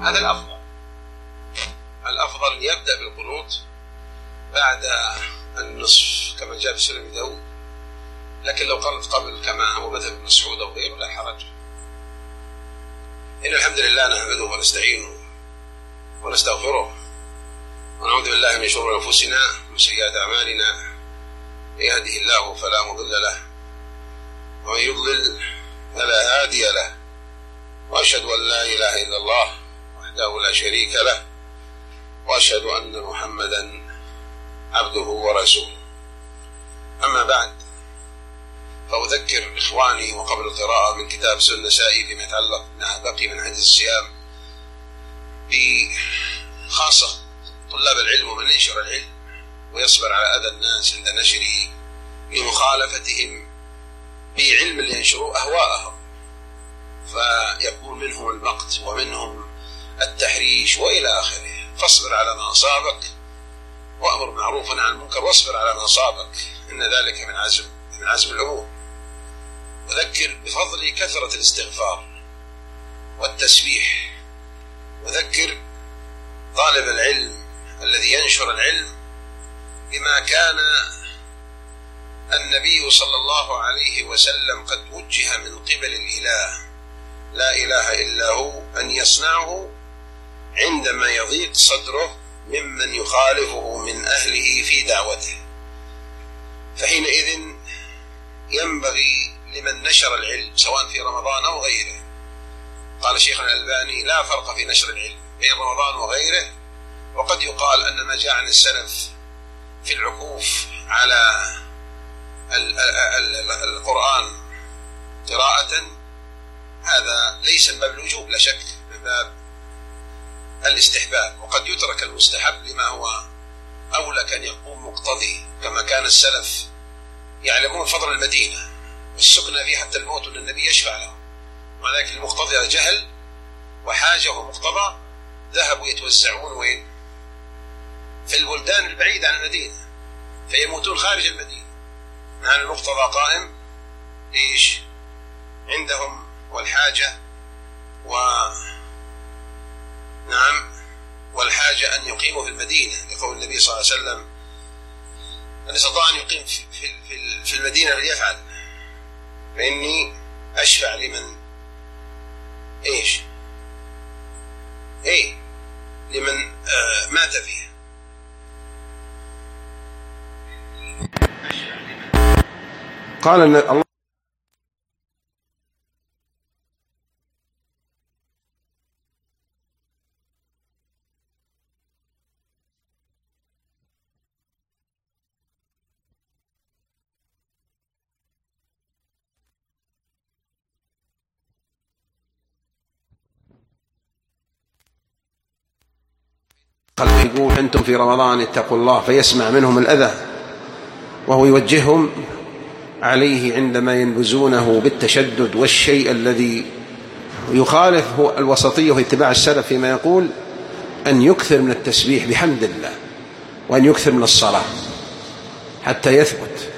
هذا الأفضل يبدأ بالقنوت بعد النصف كما جاء في سنن داود، لكن لو قرأت قبل كما هو مثل ابن مسعود أو غيره لا حرج. إن الحمد لله نحمده ونستعينه ونستغفره ونعوذ بالله من شرور أنفسنا ومن سيئات أعمالنا، يهده الله فلا مضل له ومن يضلل فلا هادي له، وأشهد أن لا إله إلا الله وحده لا شريك له، وأشهد أن محمدا عبده ورسوله. أما بعد، فأذكر إخواني وقبل القراءة من كتاب سنن النسائي فيما يتعلق بما بقي من حديث الصيام، بخاصة طلاب العلم ومن ينشر العلم ويصبر على أذى الناس عند نشره لمخالفتهم بعلم اللي ينشروا أهواءهم، فيكون منهم المقت ومنهم التحريش وإلى آخره. فاصبر على ما أصابك وأمر معروفا عن المنكر واصبر على ما أصابك، إن ذلك من عزم الأمور. وذكر بفضل كثرة الاستغفار والتسبيح، وذكر طالب العلم الذي ينشر العلم بما كان النبي صلى الله عليه وسلم قد وجه من قبل الإله لا إله إلا هو أن يصنعه عندما يضيق صدره ممن يخالفه من أهله في دعوته. فحينئذ ينبغي لمن نشر العلم سواء في رمضان أو غيره، قال شيخنا الألباني لا فرق في نشر العلم بين رمضان وغيره. وقد يقال أن ما جاء عن السلف في العكوف على القرآن قراءة هذا ليس من باب الوجوب، لا شك من باب الاستحباب، وقد يترك المستحب لما هو أولى كان يقوم مقتضي، كما كان السلف يعلمون فضل المدينة والسكنى فيه حتى الموت أن النبي يشفع له، ولكن المقتضي جهل وحاجة ومقتضى ذهبوا يتوزعون وين؟ في البلدان البعيدة عن المدينة، فيموتون خارج المدينة. مع المقتضى قائم إيش عندهم والحاجة والحاجة أن يقيموا في المدينة، لقول النبي صلى الله عليه وسلم من استطاع أن يقيم في المدينة فليفعل، فإني أشفع لمن لمن مات فيها. قال أن الله يقول أنتم في رمضان اتقوا الله، فيسمع منهم الأذى وهو يوجههم عليه عندما ينبذونه بالتشدد والشيء الذي يخالف هو الوسطية في اتباع السلف، فيما يقول أن يكثر من التسبيح بحمد الله وأن يكثر من الصلاة حتى يثبت.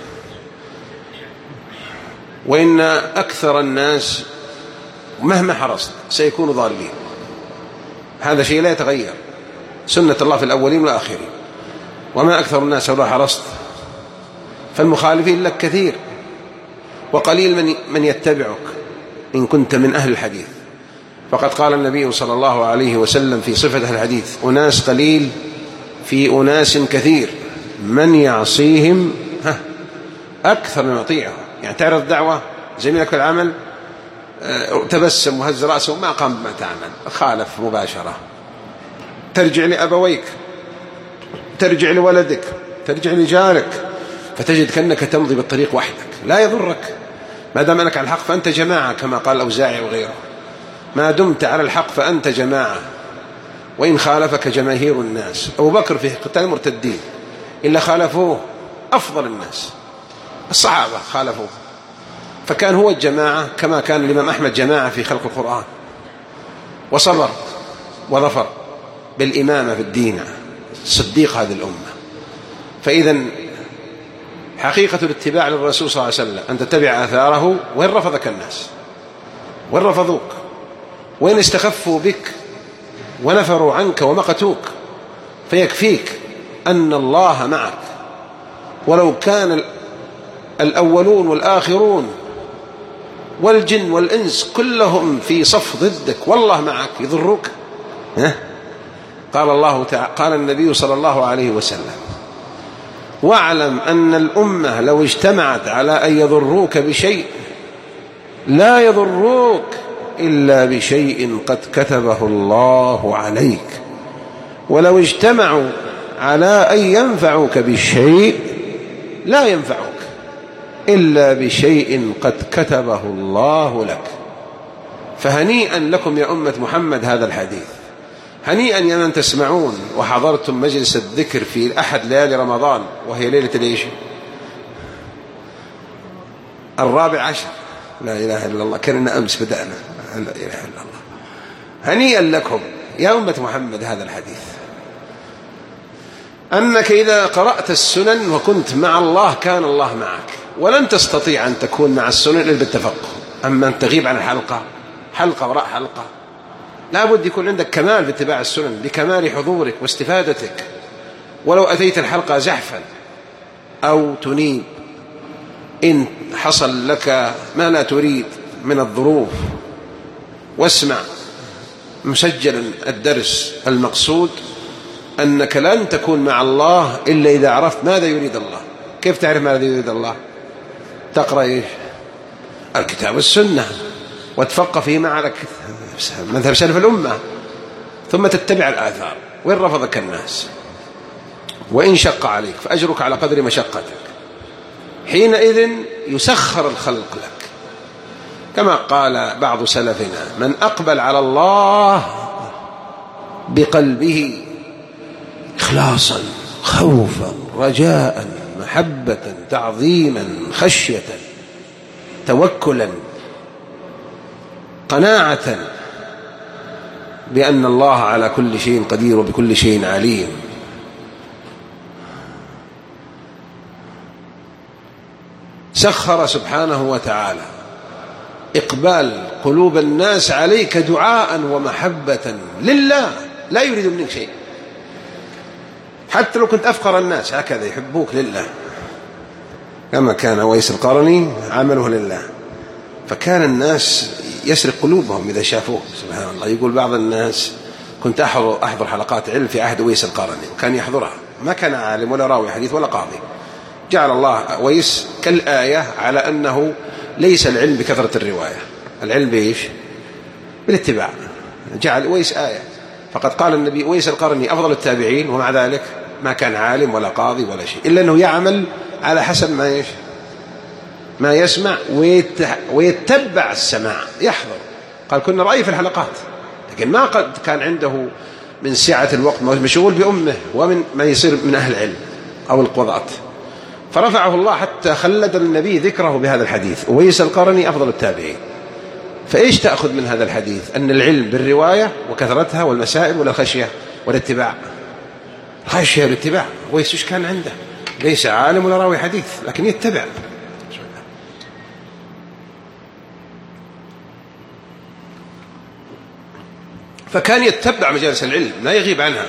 وإن أكثر الناس مهما حرصت سيكونوا ضالين، هذا شيء لا يتغير، سنة الله في الأولين والآخرين. وما أكثر الناس لو حرصت، فالمخالفين لك كثير وقليل من يتبعك إن كنت من أهل الحديث. فقد قال النبي صلى الله عليه وسلم في صفة أهل الحديث أناس قليل في أناس كثير، من يعصيهم أكثر من يطيعه. يعني تعرض دعوة زميلك في العمل تبسم وهز رأسه ما قام بما تعمل، خالف مباشرة، ترجع لأبويك، ترجع لولدك، ترجع لجارك، فتجد كأنك تمضي بالطريق وحدك لا يضرك ما دام أنك على الحق، فأنت جماعة كما قال الأوزاعي وغيره، ما دمت على الحق فأنت جماعة، وإن خالفك جماهير الناس. أبو بكر في قتال المرتدين إلا خالفوه أفضل الناس، الصحابة خالفوه، فكان هو الجماعة كما كان الإمام أحمد جماعة في خلق القرآن، وصبر وظفر بالإمامة في الدين، صديق هذه الأمة. فإذا حقيقة الاتباع للرسول صلى الله عليه وسلم أن تتبع آثاره وإن رفضك الناس، وإن رفضوك، وإن استخفوا بك ونفروا عنك ومقتوك، فيكفيك أن الله معك، ولو كان الأولون والآخرون والجن والإنس كلهم في صف ضدك والله معك يضروك. قال النبي صلى الله عليه وسلم: واعلم أن الأمة لو اجتمعت على أن يضروك بشيء لا يضروك إلا بشيء قد كتبه الله عليك، ولو اجتمعوا على أن ينفعوك بالشيء لا ينفعوك إلا بشيء قد كتبه الله لك. فهنيئا لكم يا أمة محمد هذا الحديث، هنيئا يا من تسمعون وحضرتم مجلس الذكر في أحد ليالي رمضان، وهي ليلة الإيش؟ 14. لا إله إلا الله، كنا أمس بدأنا. لا إله إلا الله. هنيئا لكم يا أمة محمد هذا الحديث، أنك إذا قرأت السنن وكنت مع الله كان الله معك، ولن تستطيع أن تكون مع السنن إلا بالتفقه. أما أن تغيب عن الحلقة، حلقة وراء حلقة، لا بد يكون عندك كمال في اتباع السنن بكمال حضورك واستفادتك. ولو أتيت الحلقة زحفا أو تنيب، إن حصل لك ما لا تريد من الظروف، واسمع مسجلا الدرس، المقصود أنك لن تكون مع الله إلا إذا عرفت ماذا يريد الله. كيف تعرف ماذا يريد الله؟ تقرأ إيش؟ الكتاب والسنة، وتفقه فيما على مذهب سلف الأمة، ثم تتبع الآثار وإن رفضك الناس، وإن شق عليك فأجرك على قدر مشقتك. حينئذ يسخر الخلق لك، كما قال بعض سلفنا: من أقبل على الله بقلبه إخلاصا خوفا رجاء محبة تعظيما خشية توكلا قناعة بأن الله على كل شيء قدير وبكل شيء عليم. سخر سبحانه وتعالى إقبال قلوب الناس عليك دعاء ومحبة لله، لا يريد منك شيء. حتى لو كنت أفقر الناس هكذا يحبوك لله، كما كان أويس القرني عمله لله، فكان الناس يسرق قلوبهم إذا شافوه. سبحان الله. يقول بعض الناس: كنت أحضر حلقات علم في عهد أويس القرني، وكان يحضرها، ما كان عالم ولا راوي حديث ولا قاضي. جعل الله أويس كالآية على أنه ليس العلم بكثرة الرواية، العلم بإيش؟ بالاتباع. جعل أويس آية. فقد قال النبي: أويس القرني أفضل التابعين، ومع ذلك ما كان عالم ولا قاضي ولا شيء، إلا أنه يعمل على حسب ما يسمع ويتبع السماع، يحضر. قال: كنا رأي في الحلقات، لكن ما قد كان عنده من سعة الوقت، مشغول بأمه ومن ما يصير من أهل العلم أو القضاة. فرفعه الله حتى خلد النبي ذكره بهذا الحديث: أويس القرني أفضل التابعين. فإيش تأخذ من هذا الحديث؟ أن العلم بالرواية وكثرتها والمسائل، ولا الخشية والاتباع؟ الخشية والاتباع. أويس إيش كان عنده؟ ليس عالم ولا راوي حديث، لكن يتبع. فكان يتبع مجالس العلم، لا يغيب عنها.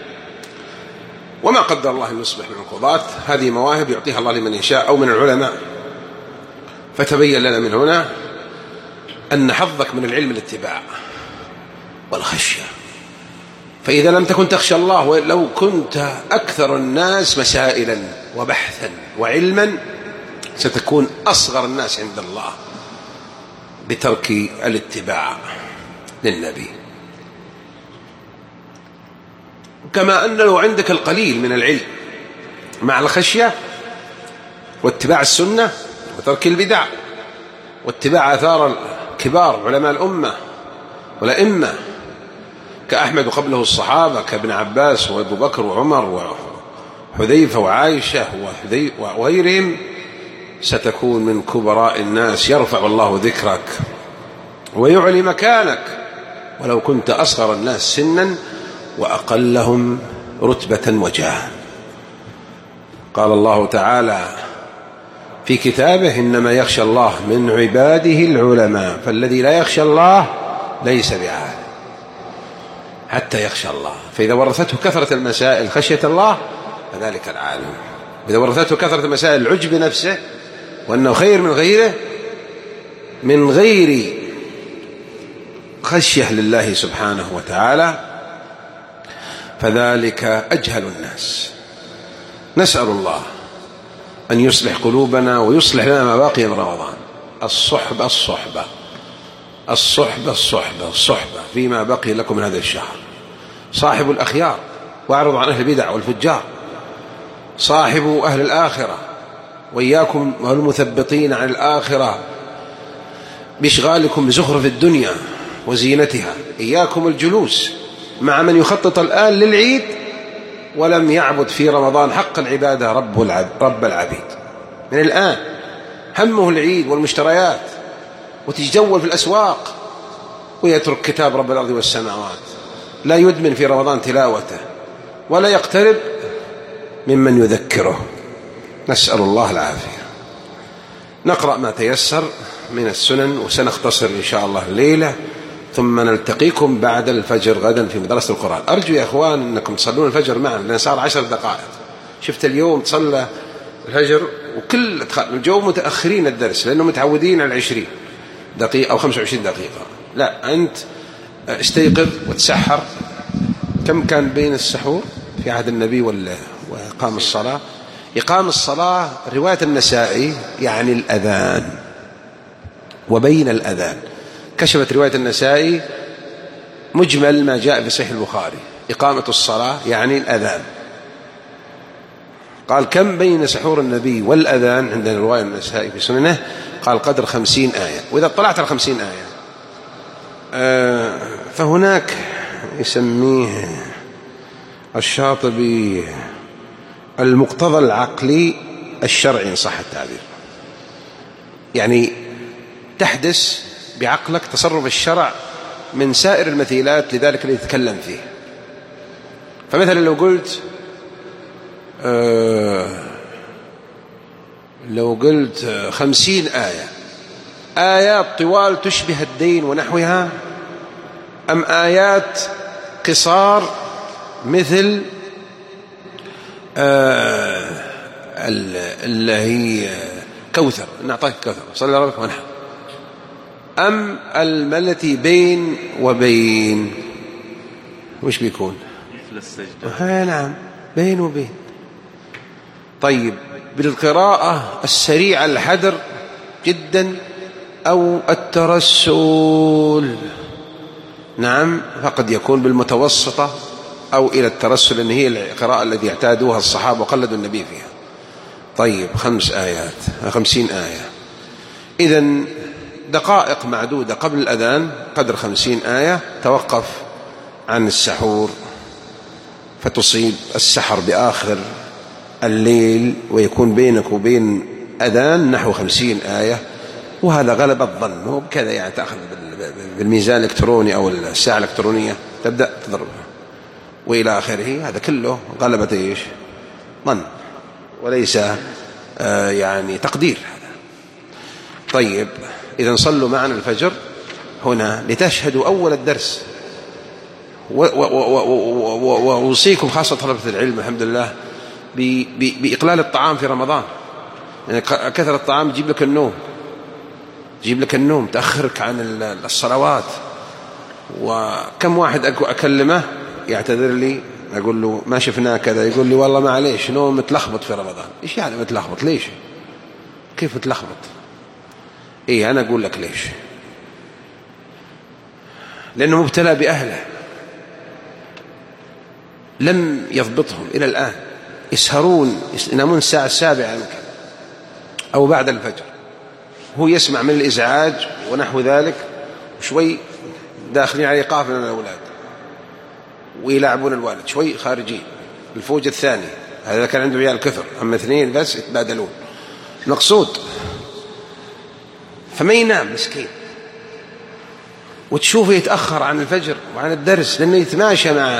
وما قدر الله أن يصبح من القضاة، هذه مواهب يعطيها الله لمن يشاء أو من العلماء. فتبين لنا من هنا أن حظك من العلم الاتباع والخشية. فإذا لم تكن تخشى الله، ولو كنت أكثر الناس مسائلا وبحثا وعلما، ستكون أصغر الناس عند الله بترك الاتباع للنبي. كما أن لو عندك القليل من العلم مع الخشية واتباع السنة وترك البدع واتباع آثار كبار علماء الأمة والأئمة كأحمد وقبله الصحابة كابن عباس وأبو بكر وعمر وحذيفة وعائشة وغيرهم، ستكون من كبراء الناس، يرفع الله ذكرك ويعلي مكانك، ولو كنت أصغر الناس سنا وأقلهم رتبة وجاها. قال الله تعالى في كتابه: إنما يخشى الله من عباده العلماء، فالذي لا يخشى الله ليس بعالم. حتى يخشى الله. فإذا ورثته كثرة المسائل خشية الله فذلك العالم. إذا ورثته كثرة المسائل العجب بنفسه وأنه خير من غيره من غير خشية لله سبحانه وتعالى فذلك أجهل الناس. نسأل الله أن يصلح قلوبنا ويصلح لنا ما باقي من رمضان. الصحبة الصحبة الصحبة الصحبة الصحبة فيما بقي لكم من هذا الشهر. صاحب الأخيار واعرض عن أهل البدع والفجار. صاحب أهل الآخرة وإياكم والمثبطين عن الآخرة بإشغالكم بزخرف الدنيا وزينتها. إياكم الجلوس مع من يخطط الآن للعيد ولم يعبد في رمضان حق العبادة رب العبيد. من الآن همه العيد والمشتريات وتجول في الأسواق ويترك كتاب رب الأرض والسماوات. لا يدمن في رمضان تلاوته ولا يقترب ممن يذكره. نسأل الله العافية. نقرأ ما تيسر من السنن وسنختصر إن شاء الله الليلة ثم نلتقيكم بعد الفجر غدا في مدرسة القرآن. أرجو يا أخوان أنكم تصلون الفجر معنا لأن صار 10 دقائق. شفت اليوم تصلى الفجر وكل الجو متأخرين الدرس لأنه متعودين على 20 دقيقة أو 25 دقيقة. لا أنت استيقظ وتسحر. كم كان بين السحور في عهد النبي وإقام الصلاة؟ إقام الصلاة رواية النسائي يعني الأذان وبين الأذان. كشفت رواية النسائي مجمل ما جاء في صحيح البخاري. إقامة الصلاة يعني الأذان. قال كم بين سحور النبي والأذان عندنا رواية النسائي في سننه قال قدر 50 آية. وإذا طلعت على 50 آية فهناك يسميه الشاطبي المقتضى العقلي الشرعي إن صح التعبير. يعني تحدث بعقلك تصرف الشرع من سائر المثيلات لذلك اللي يتكلم فيه. فمثلا لو قلت 50 آية آيات طوال تشبه الدين ونحوها أم آيات قصار مثل اللي هي كوثر نعطاك كوثر صلى ربك ونحن أم التي بين وبين وش بيكون مثل السجدة؟ نعم بين وبين. طيب بالقراءة السريعة الحذر جدا أو الترسل؟ نعم فقد يكون بالمتوسطة أو إلى الترسل أن هي القراءة التي اعتادوها الصحابة وقلدوا النبي فيها. طيب 5 آيات 50 آية إذن دقائق معدودة قبل الأذان قدر 50 آية. توقف عن السحور فتصيب السحر بآخر الليل ويكون بينك وبين أذان نحو 50 آية. وهذا غلب الظن هو بكذا يعني تأخذ بالميزان الإلكتروني أو الساعة الإلكترونية تبدأ تضربها وإلى آخره. هذا كله غلبة إيش ظن وليس يعني تقدير هذا. طيب إذا صلوا معنا الفجر هنا لتشهدوا أول الدرس. وأوصيكم خاصة طلبة العلم الحمد لله بإقلال الطعام في رمضان. يعني كثرة الطعام يجيب لك النوم تأخرك عن الصلوات. وكم واحد أكلمه يعتذر لي أقول له ما شفناه كذا يقول لي والله معليش نوم متلخبط في رمضان. إيش يعني متلخبط؟ ليش كيف متلخبط؟ إيه أنا أقول لك ليش. لأنه مبتلى بأهله لم يضبطهم إلى الآن. يسهرون ينامون الساعة 7 يمكن أو بعد الفجر. هو يسمع من الإزعاج ونحو ذلك وشوي داخلين عليه قافلة من الأولاد ويلعبون الوالد شوي خارجين. الفوج الثاني هذا كان عنده عيال كثر أما 2 بس يتبادلون مقصود. فما ينام مسكين وتشوفه يتأخر عن الفجر وعن الدرس لأنه يتماشى مع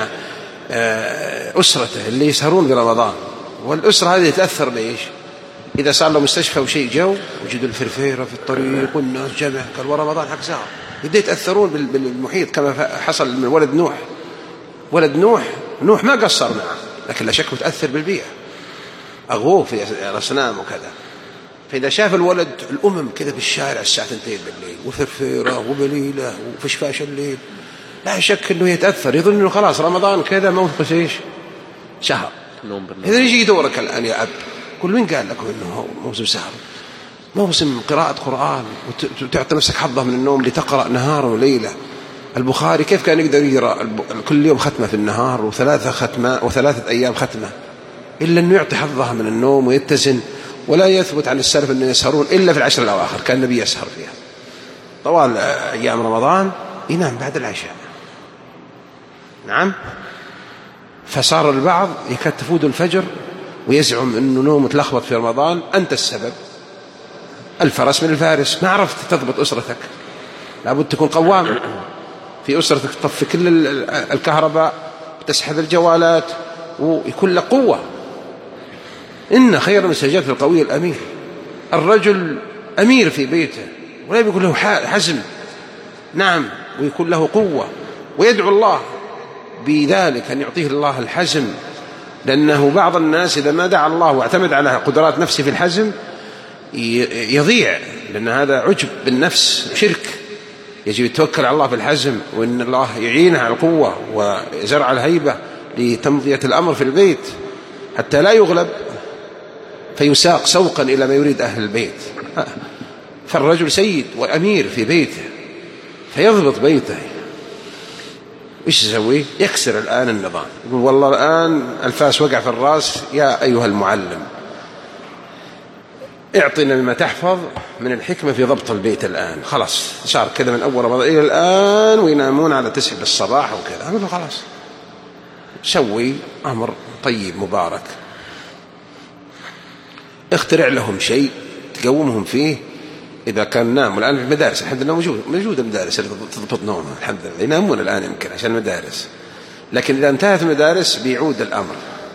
أسرته اللي يسهرون برمضان. والأسرة هذه تتأثر بإيش؟ إذا صار له مستشفى وشيء جو وجدوا الفرفيرة في الطريق والناس جمع قال ورمضان حق ساعة يبدأ يتأثرون بالمحيط كما حصل من ولد نوح ولد نوح ما قصر معه، لكن لا شك متأثر بالبيئة، أغوه في الأصنام وكذا. فإذا شاف الولد الأمم كذا بالشارع الساعة 2 بالليل وفرفيرة وبليلة وفشفاش الليل، لا شك أنه يتأثر، يظن أنه خلاص رمضان كذا موقف إيش شهر. إذا يجي يدورك الآن يا أب، كل من قال لك أنه موسم سهر، موسم قراءة قرآن، وتعطي نفسك حظة من النوم لتقرأ نهار وليلة. البخاري كيف كان يقدر يقرأ كل يوم ختمة في النهار وثلاثة أيام ختمة، إلا أنه يعطي حظها من النوم ويتزن. ولا يثبت عن السلف أنه يسهرون إلا في العشر الأواخر، كان النبي يسهر فيها. طوال أيام رمضان ينام بعد العشاء. نعم. فصار البعض يكاد تفوت الفجر ويزعم أنه نوم متلخبط في رمضان، أنت السبب. الفرس من الفارس، ما عرفت تضبط أسرتك، لابد تكون قوام في أسرتك، تطفي كل الكهرباء، تسحب الجوالات، ويكون لك قوة. إن خير المساجات في القوي الأمير. الرجل أمير في بيته ولا يكون له حزم، نعم، ويكون له قوة، ويدعو الله بذلك أن يعطيه الله الحزم، لأنه بعض الناس إذا ما دعا الله واعتمد على قدرات نفسه في الحزم يضيع، لأن هذا عجب بالنفس شرك. يجب يتوكل على الله في الحزم، وإن الله يعينه على القوة وزرع الهيبة لتمضية الأمر في البيت حتى لا يغلب فيساق سوقا إلى ما يريد أهل البيت. فالرجل سيد وأمير في بيته فيضبط بيته. إيش يسوي؟ يكسر الآن النظام، يقول والله الآن الفاس وقع في الرأس، يا أيها المعلم اعطنا مما تحفظ من الحكمة في ضبط البيت الآن. خلاص صار كذا من أول رمضان إلى الآن، وينامون على 9 بالصباح وكذا. أقول له خلاص سوي أمر طيب مبارك، اخترع لهم شيء تقومهم فيه. إذا كان نام الآن في المدارس الحمد لله موجود المدارس اللي تضبط نومهم الحمد لله، ينامون الآن يمكن عشان المدارس. لكن إذا انتهت المدارس بيعود الأمر،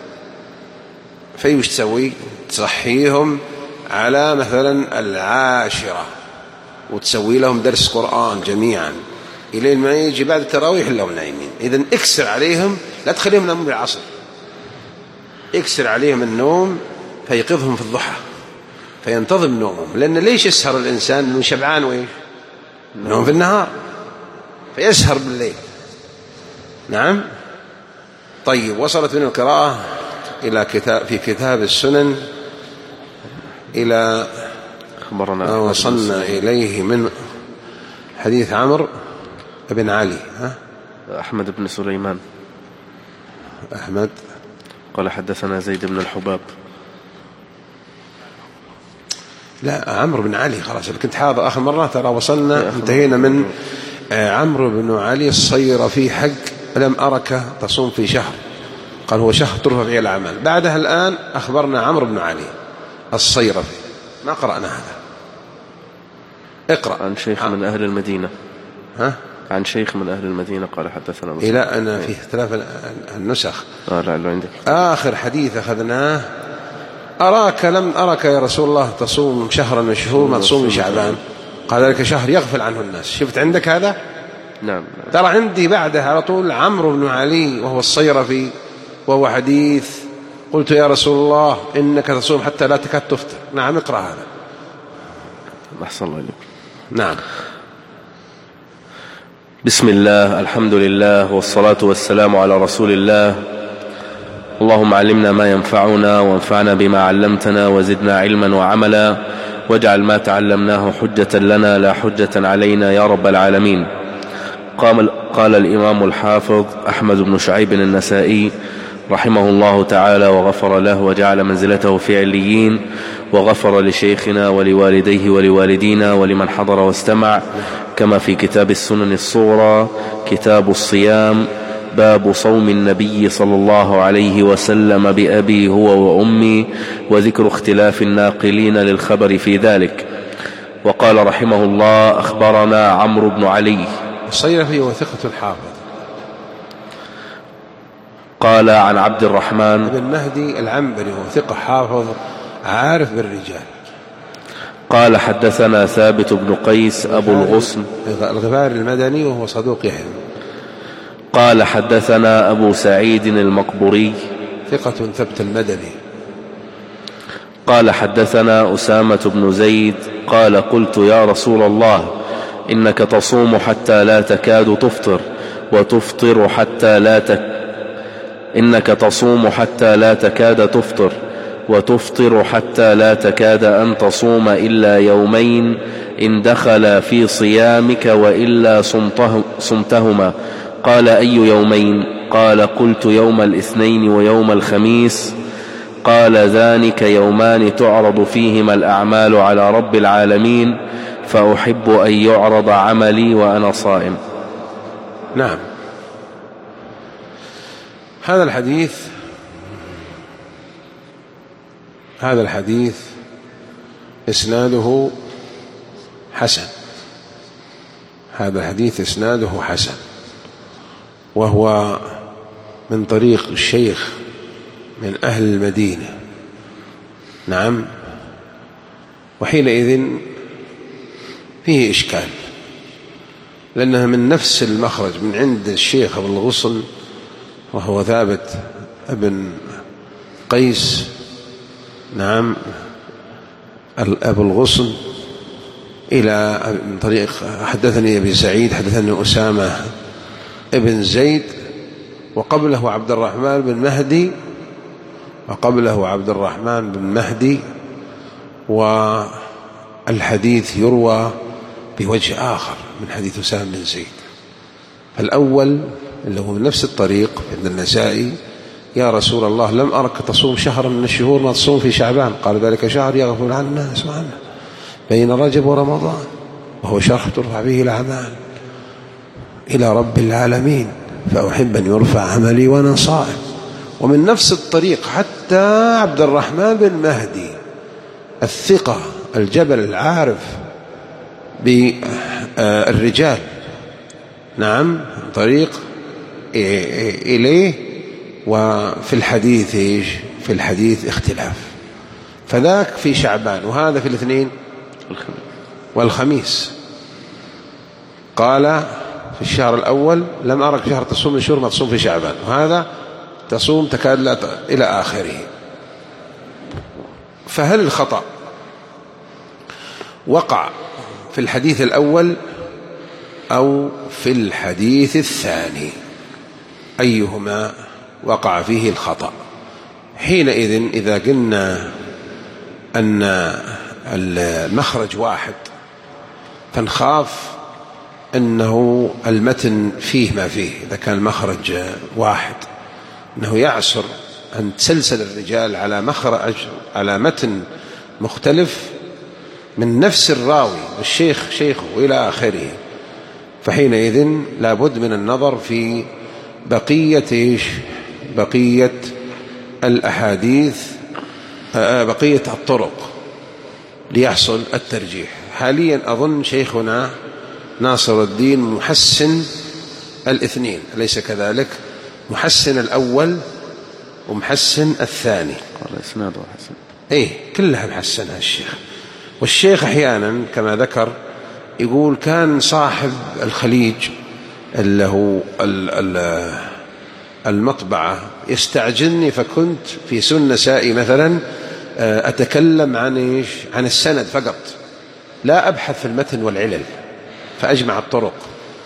فيوش تسوي؟ تصحيهم على مثلا 10 وتسوي لهم درس قرآن جميعا إلى ما يجي بعد التراويح لهم نايمين. إذن اكسر عليهم، لا تخليهم ينامون بالعصر، اكسر عليهم النوم فيقظهم في الضحى فينتظم نومهم. لأن ليش يسهر الإنسان؟ إنه شبعان وإيش نوم في النهار، فيسهر بالليل. نعم. طيب، وصلت من القراءة إلى في كتاب السنن إلى ما وصلنا إليه من حديث عمرو بن علي. أحمد بن سليمان. أحمد قال حدثنا زيد بن الحباب. لا، عمرو بن علي. خلاص كنت حاضر آخر مرة، ترى وصلنا انتهينا من عمرو بن علي الصيرفي حق لم أرك تصوم في شهر، قال هو شهر ترفع فيه الأعمال. بعدها الآن أخبرنا عمرو بن علي الصيرفي، ما قرأنا هذا. اقرأ. عن شيخ من أهل المدينة. عن شيخ من أهل المدينة قال حدثنا مسلم. إلى أن فيه اختلاف النسخ. لا عندك. آخر حديث أخذناه لم أرك يا رسول الله تصوم شهرا من الشهور ما تصوم شعبان، قال ذلك شهر يغفل عنه الناس. شفت عندك هذا؟ نعم. ترى عندي بعده على طول عمرو بن علي وهو الصيرفي، وهو حديث قلت يا رسول الله إنك تصوم حتى لا تكاد تفطر. نعم، اقرأ هذا. أحسن الله إليك. نعم. بسم الله، الحمد لله، والصلاة والسلام على رسول الله. اللهم علمنا ما ينفعنا وانفعنا بما علمتنا وزدنا علما وعملا، واجعل ما تعلمناه حجة لنا لا حجة علينا يا رب العالمين. قال الإمام الحافظ أحمد بن شعيب النسائي رحمه الله تعالى وغفر له وجعل منزلته في عليين، وغفر لشيخنا ولوالديه ولوالدينا ولمن حضر واستمع، كما في كتاب السنن الصغرى كتاب الصيام باب صوم النبي صلى الله عليه وسلم بأبي هو وأمي، وذكر اختلاف الناقلين للخبر في ذلك. وقال رحمه الله أخبرنا عمرو بن علي الصيرفي وثقة الحافظ. قال عن عبد الرحمن بن مهدي العنبري وثقة حافظ عارف بالرجال. قال حدثنا ثابت بن قيس أبو الغصن الغفاري المدني وهو صدوق يحيى. قال حدثنا أبو سعيد المقبوري ثقة ثبت المدني. قال حدثنا أسامة بن زيد قال قلت يا رسول الله إنك تصوم حتى لا تكاد تفطر وتفطر حتى إنك تصوم حتى لا تكاد تفطر وتفطر حتى لا تكاد أن تصوم إلا يومين إن دخل في صيامك وإلا صمتهما. قال أي يومين؟ قال قلت يوم الاثنين ويوم الخميس. قال ذلك يومان تعرض فيهما الأعمال على رب العالمين فأحب أن يعرض عملي وأنا صائم. نعم. هذا الحديث إسناده حسن. هذا الحديث إسناده حسن، وهو من طريق الشيخ من أهل المدينة. نعم. وحينئذ فيه إشكال، لأنها من نفس المخرج من عند الشيخ أبو الغصن وهو ثابت ابن قيس. نعم. أبو الغصن إلى من طريق حدثني أبي سعيد حدثني أسامة ابن زيد وقبله عبد الرحمن بن مهدي والحديث يروى بوجه آخر من حديث أسامة بن زيد. الأول اللي هو من نفس الطريق عند النسائي: يا رسول الله لم أرك تصوم شهرا من الشهور ما تصوم في شعبان. قال: ذلك شهر يغفل عن الناس معنا بين رجب ورمضان، وهو شهر ترفع به الأعمال إلى رب العالمين، فأحب أن يرفع عملي وأنا صائم. ومن نفس الطريق حتى عبد الرحمن بن مهدي الثقة الجبل العارف بالرجال. نعم. طريق إليه. وفي الحديث في الحديث اختلاف، فذاك في شعبان وهذا في الاثنين والخميس. قال في الشهر الأول: لم أرك شهر تصوم من شهور ما تصوم في شعبان، وهذا تصوم تكاد لا إلى آخره. فهل الخطأ وقع في الحديث الأول أو في الحديث الثاني؟ أيهما وقع فيه الخطأ؟ حينئذ إذا قلنا أن المخرج واحد فنخاف أنه المتن فيه ما فيه. إذا كان المخرج واحد أنه يعسر أن تسلسل الرجال على متن مختلف من نفس الراوي والشيخ شيخه إلى آخره. فحينئذ لابد من النظر في بقية الأحاديث، بقية الطرق ليحصل الترجيح. حاليا أظن شيخنا ناصر الدين محسن الاثنين، أليس كذلك؟ محسن الأول ومحسن الثاني. قال إسناده حسن. كلها محسنها الشيخ. والشيخ أحيانا كما ذكر يقول: كان صاحب الخليج اللي هو المطبعة يستعجلني، فكنت في سن النسائي مثلا أتكلم عن السند فقط، لا أبحث في المتن والعلل، فأجمع الطرق.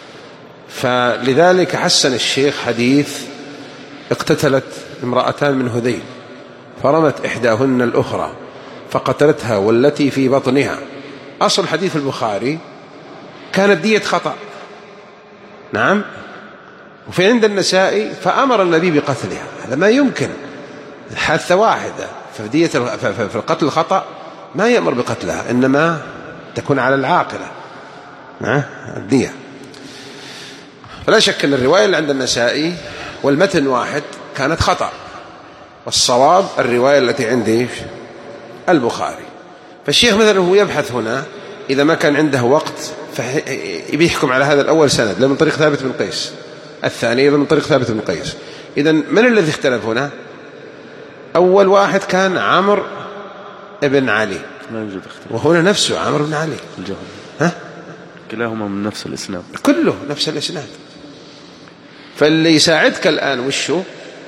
فلذلك حسن الشيخ حديث: اقتتلت امرأتان من هذيل فرمت إحداهن الأخرى فقتلتها والتي في بطنها. أصل حديث البخاري كانت دية خطأ. نعم. وفي عند النسائي فأمر النبي بقتلها. هذا ما يمكن، حادثة واحدة. في القتل الخطأ ما يأمر بقتلها، إنما تكون على العاقلة الدية. فلا شك أن الرواية اللي عند النسائي والمتن واحد كانت خطأ، والصواب الرواية التي عند البخاري. فالشيخ مثلا هو يبحث هنا إذا ما كان عنده وقت يحكم على هذا الأول سند لا من طريق ثابت بن قيس، الثاني أيضا من طريق ثابت بن قيس. إذن من الذي اختلف هنا؟ أول واحد كان عمرو بن علي، لا يوجد اختلاف. وهنا نفسه عمرو بن علي كلاهما من نفس الإسناد، كله نفس الإسناد. فاللي يساعدك الآن وشو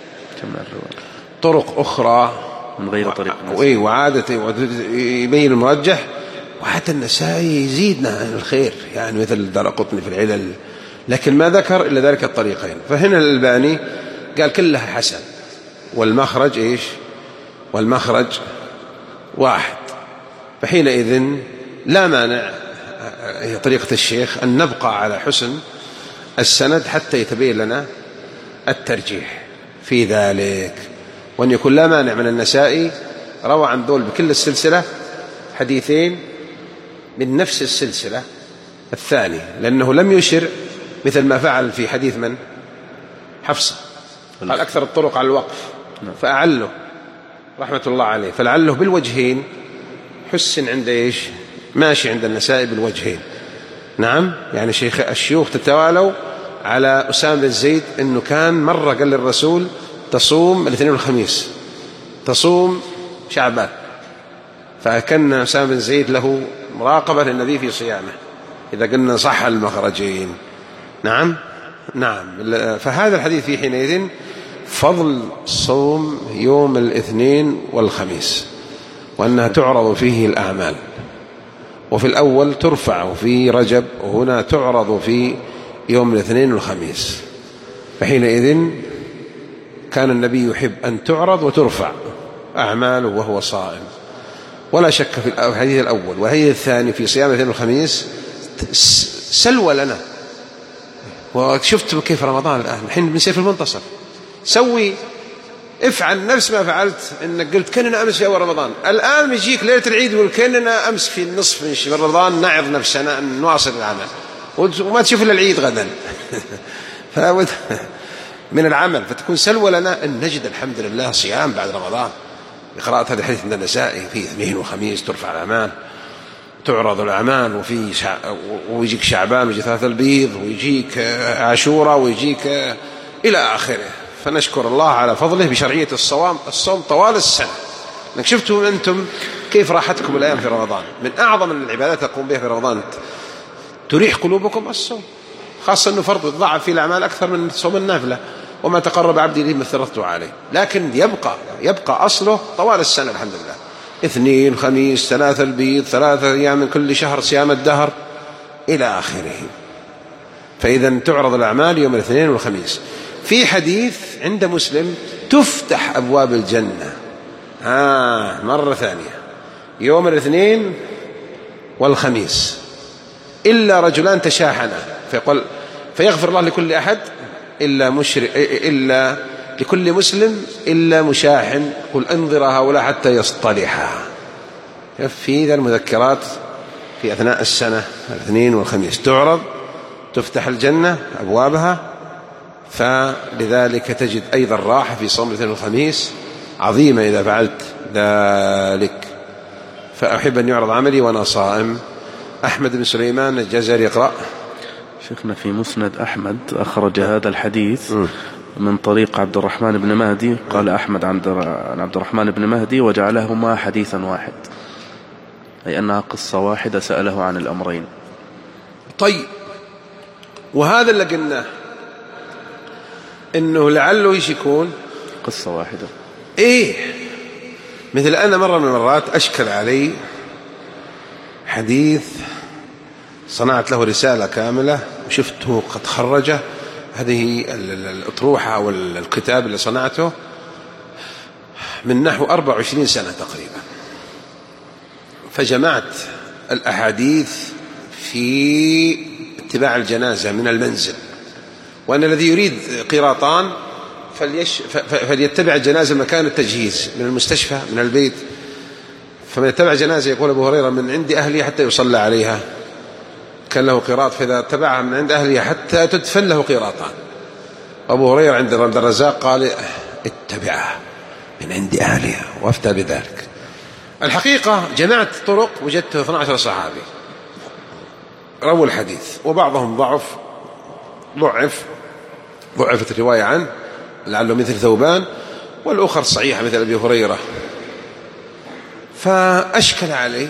طرق أخرى من غير طريق وعادة يبين المرجح. وحتى النسائي يزيدنا عن الخير يعني مثل الدارقطني في العلل، لكن ما ذكر إلا ذلك الطريقين. فهنا الألباني قال كلها حسن، والمخرج إيش؟ والمخرج واحد. فحينئذ لا مانع هي طريقة الشيخ أن نبقى على حسن السند حتى يتبين لنا الترجيح في ذلك، وأن يكون لا مانع من النسائي روى عن ذول بكل السلسلة حديثين من نفس السلسلة الثانية، لأنه لم يشر مثل ما فعل في حديث من حفصة، قال أكثر الطرق على الوقف فأعله رحمة الله عليه، فلعله بالوجهين حسن عند إيش؟ ماشي عند النسائي بالوجهين. نعم، يعني الشيوخ تتوالوا على أسامة بن زيد أنه كان مرة قال للرسول تصوم الاثنين والخميس، تصوم شعبان، فكان أسامة بن زيد له مراقبة للنبي في صيامه إذا قلنا صح المخرجين. نعم. فهذا الحديث في حينئذ فضل صوم يوم الاثنين والخميس، وأنها تعرض فيه الأعمال، وفي الأول ترفع في رجب، وهنا تعرض في يوم الاثنين والخميس. فحينئذ كان النبي يحب أن تعرض وترفع أعماله وهو صائم، ولا شك في الحديث الأول. والحديث الثاني في صيام الاثنين والخميس سلوى لنا. وشفت كيف رمضان الآن الحين بنسير في المنتصف، سوي افعل نفس ما فعلت انك قلت كأننا امس في اول رمضان، الان يجيك ليله العيد يقول كأننا امس في النصف من رمضان، نعظ نفسنا ان نواصل العمل وما تشوف الا العيد غدا من العمل. فتكون سلوى لنا ان نجد الحمد لله صيام بعد رمضان بقراءة هذا الحديث عند النسائي في اثنين وخميس ترفع الأعمال تعرض الأعمال، ويجيك شعبان ويجي ثلاث البيض ويجيك عاشوراء ويجيك إلى آخره. فنشكر الله على فضله بشرعية الصوم طوال السنة. انك شفتوا أنتم كيف راحتكم الأيام في رمضان، من أعظم العبادات تقوم بها في رمضان تريح قلوبكم الصوم، خاصة أنه فرض يضاعف في الأعمال أكثر من صوم النافلة، وما تقرب عبدي لي ما افترضت عليه. لكن يبقى أصله طوال السنة الحمد لله، اثنين خميس ثلاثة البيض 3 أيام من كل شهر صيام الدهر إلى آخره. فإذا تعرض الأعمال يوم الاثنين والخميس. في حديث عند مسلم تفتح أبواب الجنة مرة ثانية يوم الاثنين والخميس إلا رجلان تشاحنا، فيغفر الله لكل أحد إلا لكل مسلم إلا مشاحن، قل انظر هؤلاء حتى يصطلحا. في ذا المذكرات في أثناء السنة الاثنين والخميس تعرض تفتح الجنة أبوابها، فلذلك تجد أيضا راحة في صوم الاثنين والخميس عظيمة إذا فعلت ذلك. فأحب أن يعرض عملي وأنا صائم. أحمد بن سليمان الجزري يقرأ. شيخنا في مسند أحمد أخرج هذا الحديث من طريق عبد الرحمن بن مهدي، قال أحمد عن عبد الرحمن بن مهدي وجعلهما حديثا واحد، أي أنها قصة واحدة سأله عن الأمرين. طيب، وهذا اللي قلناه إنه لعله يكون قصة واحدة. مثل أنا مرة من المرات أشكل علي حديث صنعت له رسالة كاملة وشفته قد خرجه، هذه الأطروحة أو الكتاب اللي صنعته من نحو 24 سنة تقريبا. فجمعت الأحاديث في اتباع الجنازة من المنزل، وأن الذي يريد قراطان فليتبع الجنازة مكان التجهيز من المستشفى من البيت. فمن يتبع جنازة يقول أبو هريرة من عند أهلي حتى يصلى عليها كان له قراط، فإذا اتبعها من عند أهلي حتى تدفن له قراطان. أبو هريرة عند عبد الرزاق قال اتبعها من عند أهلها وافتى بذلك. الحقيقة جمعت طرق وجدت 12 صحابي رووا الحديث، وبعضهم ضعفت الرواية عنه لعله مثل ثوبان، والأخر صحيحة مثل أبي هريرة. فأشكل عليه،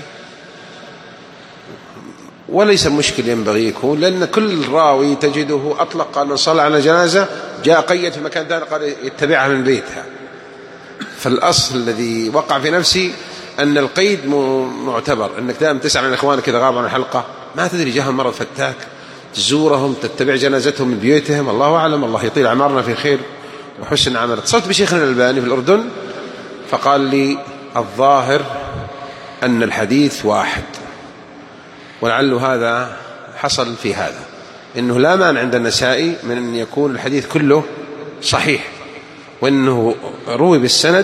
وليس مشكل ينبغي يكون، لأن كل راوي تجده أطلق قال من صلى على جنازة جاء قيد في مكان ثاني قال يتبعها من بيتها. فالأصل الذي وقع في نفسي أن القيد معتبر، أنك دائما تسعى من إخوانك إذا غابوا عن الحلقة ما تدري جاهم مرض فتاك، تزورهم تتبع جنازتهم من بيوتهم، الله أعلم، الله يطيل أعمارنا في خير وحسن عمل. اتصلت بشيخنا الألباني في الأردن فقال لي الظاهر أن الحديث واحد، ولعل هذا حصل في هذا، إنه لا مانع عند النسائي من أن يكون الحديث كله صحيح، وأنه روي بالسند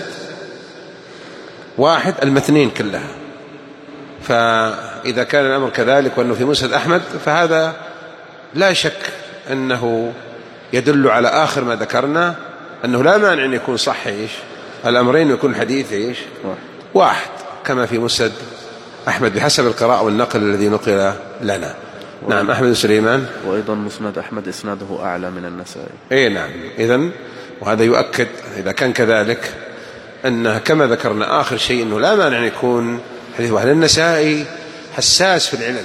واحد المتنين كلها. فإذا كان الأمر كذلك وأنه في مسند أحمد فهذا لا شك أنه يدل على آخر ما ذكرنا، أنه لا مانع أن يكون صح الأمرين ويكون الحديث واحد كما في مسند أحمد بحسب القراءة والنقل الذي نقل لنا. نعم. أحمد سليمان. وأيضا مسند أحمد إسناده أعلى من النسائي. إيه نعم. إذن وهذا يؤكد إذا كان كذلك أن كما ذكرنا آخر شيء أنه لا مانع أن يكون حديث واحد. النسائي حساس في العلل،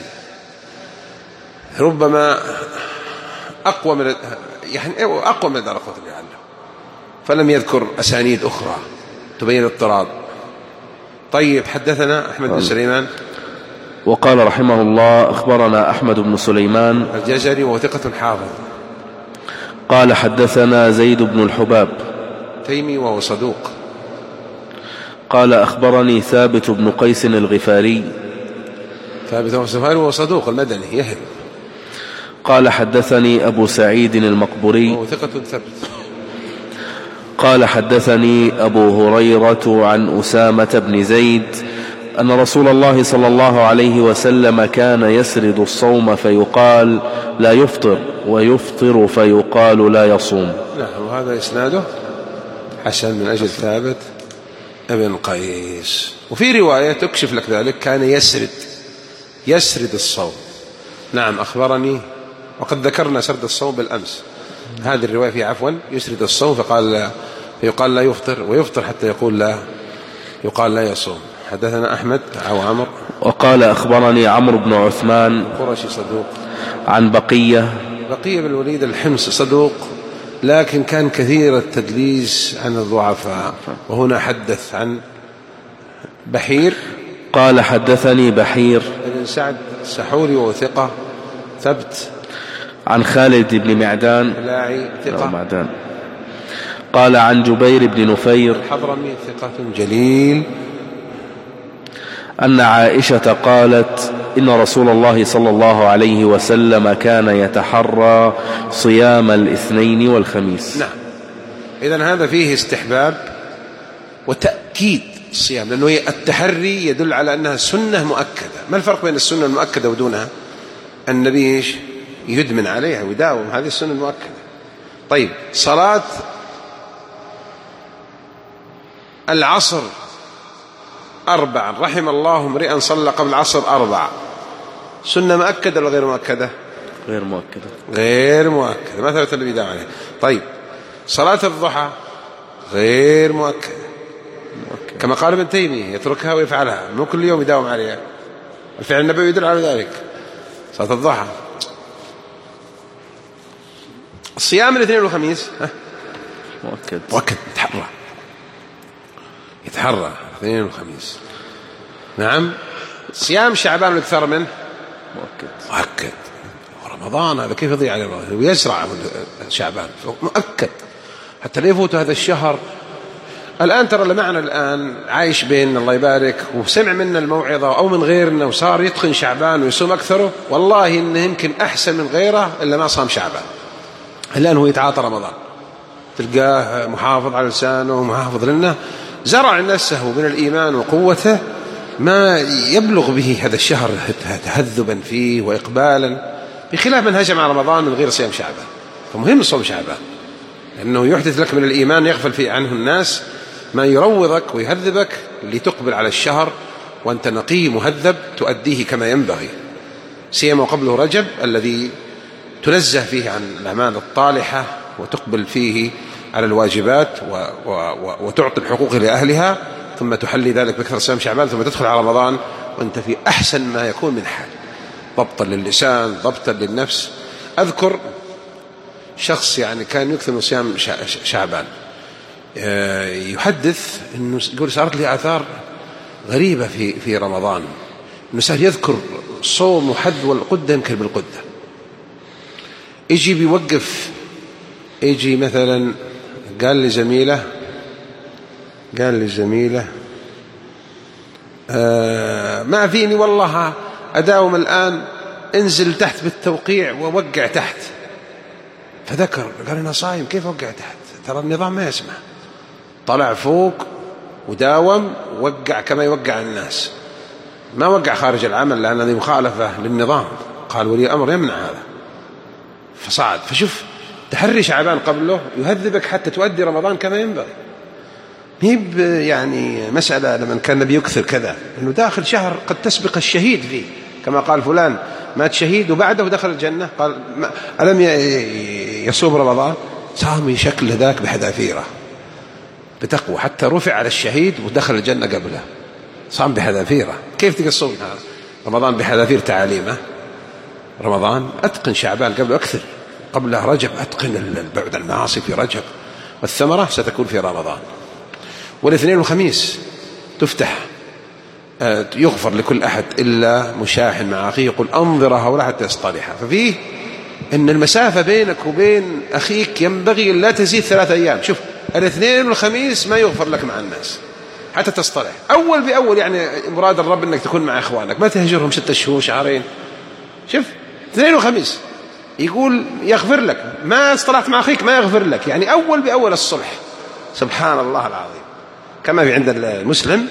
ربما أقوى من الدارقطني عنه، فلم يذكر أسانيد أخرى تبين الاضطراب. طيب حدثنا أحمد بن سليمان. وقال رحمه الله أخبرنا أحمد بن سليمان الجزري وهو ثقة حافظ. قال حدثنا زيد بن الحباب تيمي وهو صدوق. قال أخبرني ثابت بن قيس الغفاري. ثابت بن الغفاري وهو صدوق المدني يهم. قال حدثني أبو سعيد المقبري وهو ثقة ثبت. قال حدثني أبو هريرة عن أسامة بن زيد أن رسول الله صلى الله عليه وسلم كان يسرد الصوم فيقال لا يفطر، ويفطر فيقال لا يصوم. نعم. وهذا إسناده حسن من أجل ثابت ابن قيس. وفي رواية تكشف لك ذلك كان يسرد الصوم. نعم. أخبرني وقد ذكرنا سرد الصوم بالأمس. هذه الرواية فيها عفوا يسرد الصوم فيقال لا يفطر، ويفطر حتى يقال لا يصوم. حدثنا أحمد أو عمر. وقال أخبرني عمرو بن عثمان قرشي صدوق. عن بقية بن الوليد الحمص صدوق، لكن كان كثير التدليس عن الضعفاء. وهنا حدث عن بحير. قال حدثني بحير بن سعد السحوري وهو ثقة ثبت. عن خالد بن معدان لاعي ثقة. قال عن جبير بن نفير الحضرمي ثقة جليل أن عائشة قالت إن رسول الله صلى الله عليه وسلم كان يتحرى صيام الاثنين والخميس. نعم. إذن هذا فيه استحباب وتأكيد الصيام، لأنه التحري يدل على أنها سنة مؤكدة. ما الفرق بين السنة المؤكدة ودونها؟ النبي يدمن عليها ويداوم، هذه السنة المؤكدة. طيب صلاة العصر 4 رحم الله امرئا صلى قبل العصر 4 سنة مؤكدة ولا غير مؤكدة؟ غير مؤكدة ما ثبت النبي داوم عليه. طيب صلاة الضحى غير مؤكدة كما قال ابن تيمية يتركها ويفعلها، مو كل يوم يداوم عليها، الفعل النبوي يدل على ذلك. صلاة الضحى. الصيام الاثنين والخميس مؤكد يتحرى الاثنين والخميس. نعم. صيام شعبان الأكثر منه مؤكد. ورمضان هذا كيف يضيع عليه الله ويسرع شعبان مؤكد حتى لا يفوت هذا الشهر. الآن ترى اللي معنا الآن عايش بيننا الله يبارك وسمع منا الموعظة أو من غيرنا وصار يتقن شعبان ويصوم أكثره، والله إنه يمكن أحسن من غيره إلا ما صام شعبان. الآن هو يتعاطى رمضان تلقاه محافظ على لسانه ومحافظ لنا، زرع نفسه من الإيمان وقوته ما يبلغ به هذا الشهر تهذبا فيه وإقبالا، بخلاف من هجم على رمضان من غير صيام شعبان. فمهم صوم شعبان لأنه يحدث لك من الإيمان يغفل فيه عنه الناس ما يروضك ويهذبك لتقبل على الشهر وأنت نقي مهذب تؤديه كما ينبغي، سيما قبله رجب الذي تنزه فيه عن الأعمال الطالحة وتقبل فيه على الواجبات وتعطي الحقوق لأهلها، ثم تحلي ذلك بكثرة صيام شعبان، ثم تدخل على رمضان وأنت في أحسن ما يكون من حال، ضبطا للسان ضبطا للنفس. أذكر شخص يعني كان يكثر من صيام شعبان، يحدث أنه يقول صارت لي آثار غريبة في رمضان، أنه صار يذكر صوم وحد والقدة يمكن بالقدة، يجي بيوقف، يجي مثلا قال لزميله ما فيني والله أداوم الآن، انزل تحت بالتوقيع ووقع تحت. فذكر قال أنا صايم كيف أوقع تحت، ترى النظام ما يسمح. طلع فوق وداوم ووقع كما يوقع الناس، ما وقع خارج العمل لأن هذه مخالفة للنظام، قال ولي الأمر يمنع هذا، فصعد. فشوف تحري شعبان قبله يهذبك حتى تؤدي رمضان كما ينبغي. هيب يعني مسألة لمن كان النبي يكثر كذا، أنه داخل شهر قد تسبق الشهيد فيه، كما قال فلان مات شهيد وبعده دخل الجنة، قال ألم يصوم رمضان؟ صام شكل ذاك بحذافيره بتقوى حتى رفع على الشهيد ودخل الجنة قبله، صام بحذافيره. كيف تقصون رمضان بحذافير تعاليمه؟ رمضان أتقن شعبان قبله أكثر، قبله رجب أتقن البعد المعاصي في رجب، والثمرة ستكون في رمضان. والاثنين والخميس تفتح، يغفر لكل أحد إلا مشاحن مع أخيه، يقول أنظر هؤلاء حتى يصطلحا. ففيه أن المسافة بينك وبين أخيك ينبغي لا تزيد 3 أيام. شوف الاثنين والخميس ما يغفر لك مع الناس حتى تصطلح، أول بأول، يعني مراد الرب أنك تكون مع إخوانك، ما تهجرهم 6 شهور شهرين. شوف اثنين وخميس يقول يغفر لك، ما اصطلحت مع أخيك ما يغفر لك، يعني أول بأول الصلح. سبحان الله العظيم. كما في عند المسلم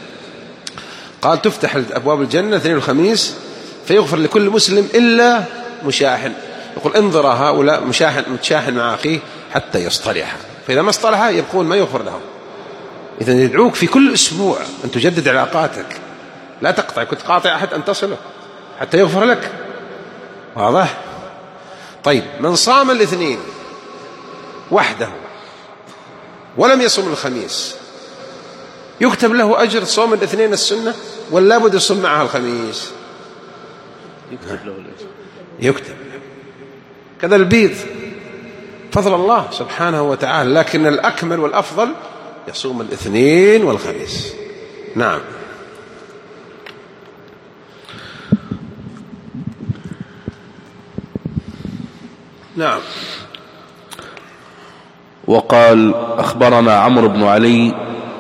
قال تفتح أبواب الجنة اثنين والخميس فيغفر لكل مسلم إلا مشاحن، يقول انظر هؤلاء متشاحن مع أخيه حتى يصطلح، فإذا ما اصطلح يبقون ما يغفر لهم. إذا يدعوك في كل أسبوع أن تجدد علاقاتك، لا تقطع، كنت قاطع أحد أن تصله حتى يغفر لك. واضح؟ طيب من صام الاثنين وحده ولم يصم الخميس يكتب له أجر صوم الاثنين السنة ولا لابد يصوم معها الخميس؟ يكتب له الأجر، يكتب كذا البيض، فضل الله سبحانه وتعالى، لكن الأكمل والأفضل يصوم الاثنين والخميس. نعم. نعم. وقال أخبرنا عمرو بن علي،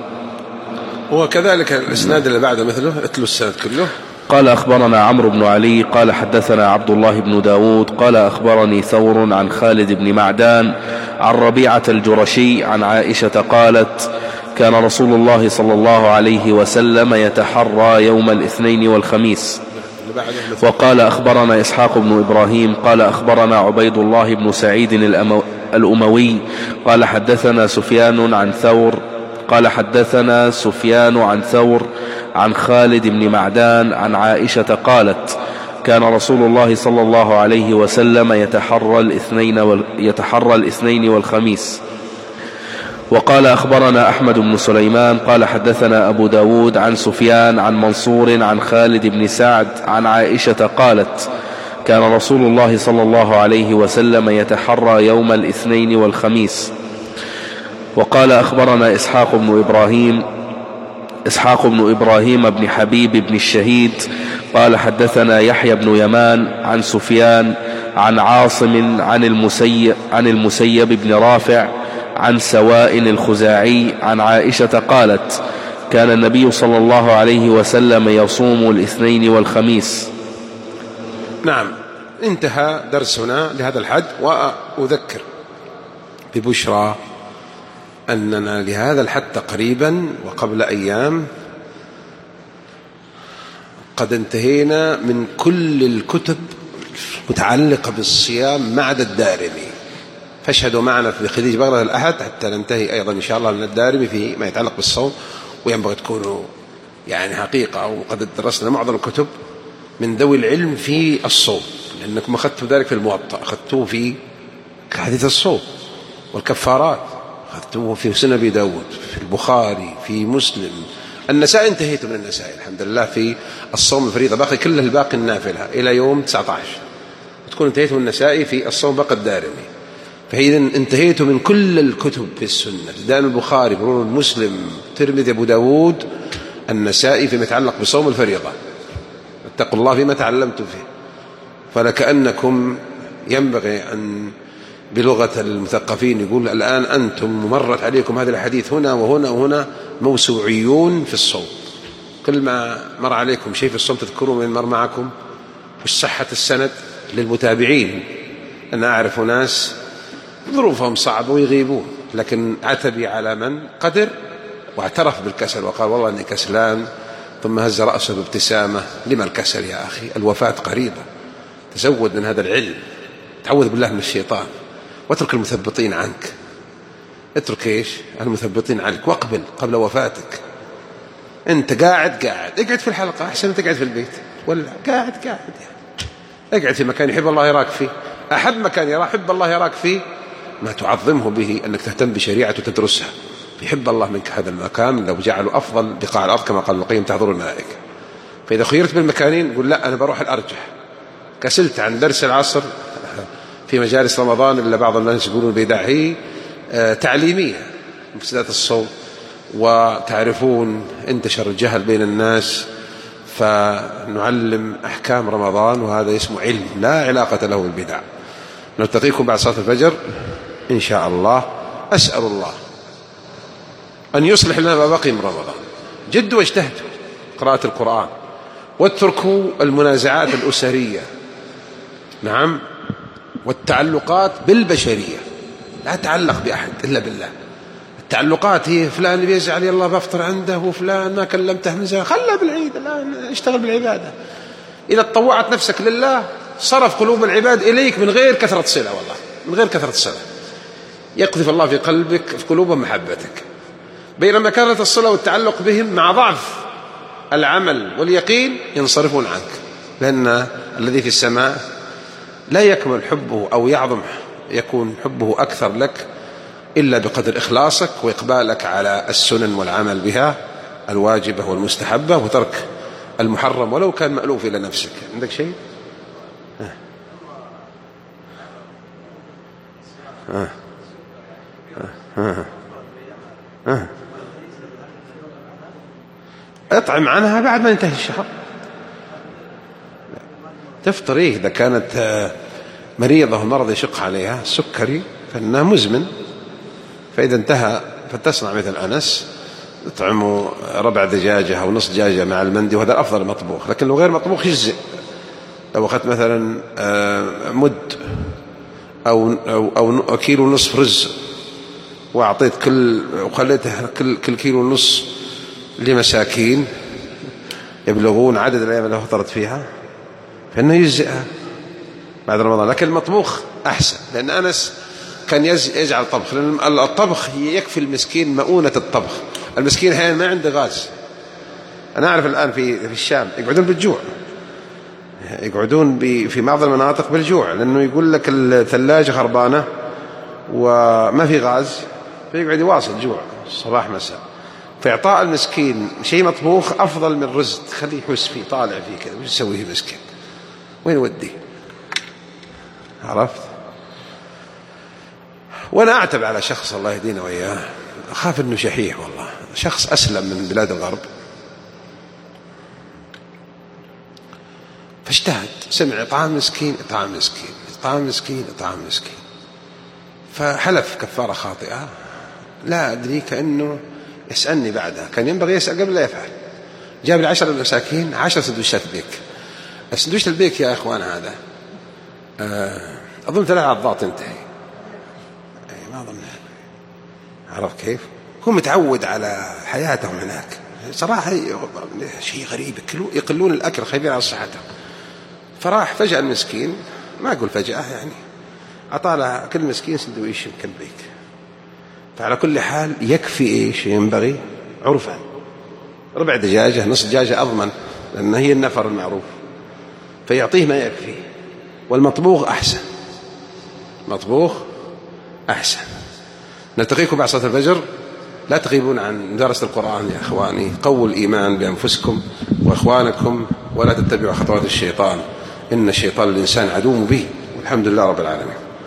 وكذلك الإسناد اللي بعده مثله، اتلو السند كله. قال أخبرنا عمرو بن علي قال حدثنا عبد الله بن داود قال أخبرني ثور عن خالد بن معدان عن ربيعة الجرشي عن عائشة قالت كان رسول الله صلى الله عليه وسلم يتحرى يوم الاثنين والخميس. وقال أخبرنا إسحاق بن إبراهيم قال أخبرنا عبيد الله بن سعيد الأموي قال حدثنا سفيان عن ثور قال حدثنا سفيان عن ثور عن خالد بن معدان عن عائشة قالت كان رسول الله صلى الله عليه وسلم يتحرى الاثنين والخميس. وقال أخبرنا أحمد بن سليمان قال حدثنا أبو داود عن سفيان عن منصور عن خالد بن سعد عن عائشة قالت كان رسول الله صلى الله عليه وسلم يتحرى يوم الاثنين والخميس. وقال أخبرنا إسحاق بن إبراهيم بن حبيب بن الشهيد قال حدثنا يحيى بن يمان عن سفيان عن عاصم عن المسيب بن رافع عن سواء الخزاعي عن عائشة قالت كان النبي صلى الله عليه وسلم يصوم الاثنين والخميس. نعم. انتهى درسنا لهذا الحد، وأذكر ببشرى أننا لهذا الحد تقريبا وقبل أيام قد انتهينا من كل الكتب متعلقة بالصيام ما عدا الدارمي، فاشهدوا معنا في خديج بغداد الأحد حتى ننتهي أيضا إن شاء الله من الدارمي في ما يتعلق بالصوم، وينبغي تكونوا يعني حقيقة وقد درسنا معظم الكتب من ذوي العلم في الصوم، لأنكم أخذتوا ذلك في الموطأ، أخذتوه في حديث الصوم والكفارات، أخذتوه في سنن أبي داود، في البخاري، في مسلم، النسائي انتهيتم من النسائي الحمد لله في الصوم الفريضة، باقي كله الباقي النافلة إلى يوم 19 تكون انتهيتم من النسائي في الصوم، بقى الدارمي. فإذا انتهيتوا من كل الكتب في السنة، دائما البخاري، مسلم، ترمذي، أبو داود، النسائي، فيما يتعلق بصوم الفريضة. اتقوا الله فيما تعلمتم فيه. فلكأنكم ينبغي أن بلغة المثقفين يقول الآن أنتم مرت عليكم هذا الحديث هنا وهنا وهنا، موسوعيون في الصوم. كل ما مر عليكم شيء في الصوم تذكروا من مر معكم، وش صحة السند للمتابعين. أنا أعرف ناس ظروفهم صعبة ويغيبون، لكن عتبي على من قدر واعترف بالكسل وقال والله أني كسلان، ثم هز رأسه بابتسامة. لما الكسل يا أخي؟ الوفاة قريبة، تزود من هذا العلم، تعوذ بالله من الشيطان، واترك المثبطين عنك. اترك ايش؟ المثبطين عنك، واقبل قبل وفاتك. انت قاعد اقعد في الحلقة احسن من تقعد في البيت، ولا قاعد يعني. اقعد في مكان يحب الله يراك فيه، احب مكان يحب الله يراك فيه ما تعظمه به انك تهتم بشريعة وتدرسها. يحب الله منك هذا المكان لو جعله افضل بقاع الارض كما قال ابن القيم تحضر الملائكة. فاذا خيرت بالمكانين قل لا، انا بروح الارجح. كسلت عن درس العصر في مجالس رمضان، إلا بعض الناس يقولون بدع، هي تعليمية مفسدات الصوم، وتعرفون انتشر الجهل بين الناس، فنعلم أحكام رمضان، وهذا اسمه علم لا علاقة له بالبدع. نلتقيكم بعد صلاة الفجر إن شاء الله. أسأل الله أن يصلح لنا ما بقي من رمضان. جدوا واجتهدوا قراءة القرآن، واتركوا المنازعات الأسرية، نعم، والتعلقات بالبشرية. لا تعلق بأحد إلا بالله. التعلقات هي فلان بيزعل يلا بفطر عنده، وفلان ما كلمته من زمان، خلها بالعيد الآن اشتغل بالعبادة. إذا تطوعت نفسك لله صرف قلوب العباد إليك من غير كثرة صلة، والله من غير كثرة صلة يقذف الله في قلبك في قلوبهم محبتك. بينما كانت الصلة والتعلق بهم مع ضعف العمل واليقين ينصرفون عنك، لأن الذي في السماء لا يكمل حبه أو يعظم يكون حبه أكثر لك إلا بقدر إخلاصك وإقبالك على السنن والعمل بها الواجبة والمستحبة، وترك المحرم ولو كان مألوف إلى نفسك. عندك شيء؟ اطعم عنها بعد ما ينتهي الشهر. تفطر إيه إذا كانت مريضة ومرض يشق عليها السكري فإنها مزمن، فإذا انتهى فتصنع مثل أنس، تطعموا ربع دجاجة أو نص دجاجة مع المندي، وهذا أفضل مطبوخ. لكن لو غير مطبوخ يجزئ. لو أخذت مثلا مد أو كيلو ونصف رز وأعطيت وخليته كل كيلو ونصف لمساكين يبلغون عدد الأيام اللي فطرت فيها، فإنه يجزئها بعد رمضان. لكن المطبوخ أحسن، لأن أنس كان يجعل طبخ، لأن الطبخ يكفي المسكين مؤونة الطبخ. المسكين أحيانا ما عنده غاز. أنا أعرف الآن في الشام يقعدون بالجوع، يقعدون في بعض المناطق بالجوع، لأنه يقول لك الثلاجة خربانة وما في غاز، فيقعد يواصل جوع صباح مساء. فإعطاء المسكين شيء مطبوخ أفضل من رز تخليه يحس فيه طالع فيه كذا. وش يسويه مسكين؟ وين وديه؟ عرفت؟ وأنا أعتب على شخص الله يهدينا وإياه، أخاف أنه شحيح والله، شخص أسلم من بلاد الغرب فاجتهد، سمع إطعام مسكين إطعام مسكين إطعام مسكين إطعام مسكين، فحلف كفارة خاطئة لا أدري، كأنه يسألني بعدها، كان ينبغي يسأل قبل لا يفعل. جاب لي 10 مساكين 10 سندويشات بيك. السندويش البيك يا إخوان هذا أظن 3 عضات انتهي، ما أظن. عرف كيف؟ هو متعود على حياتهم هناك صراحة، شيء غريب، يقلون الأكل خايفين على صحتهم. فراح فجأة المسكين، ما أقول فجأة يعني، أعطى كل مسكين سندويش كالبيك. فعلى كل حال يكفي إيش ينبغي عرفا، ربع دجاجة نص دجاجة أضمن، لأن هي النفر المعروف، فيعطيه ما يكفي. والمطبوخ أحسن، مطبوخ أحسن. نلتقيكم بعد صلاة الفجر. لا تغيبون عن مدارسة القرآن يا أخواني، قووا الإيمان بأنفسكم وإخوانكم، ولا تتبعوا خطوات الشيطان، إن الشيطان الإنسان عدو مبين. والحمد لله رب العالمين.